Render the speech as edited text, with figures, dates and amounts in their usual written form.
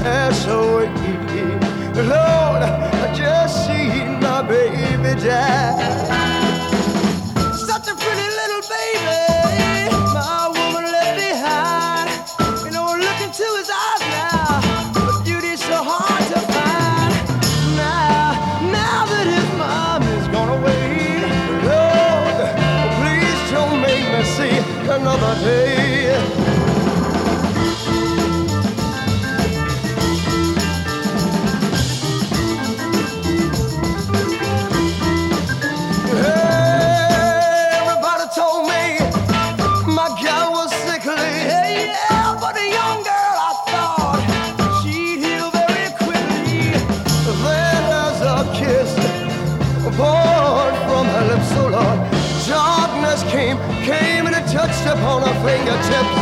pass away. Lord, I just seen my baby die. Such a pretty little baby, my woman left behind. You know, look into his eyes now, the beauty's so hard to find. Now that his mom is gone away, Lord, please don't make me see another day. Born from her lips, so Lord, darkness came and it touched upon her fingertips.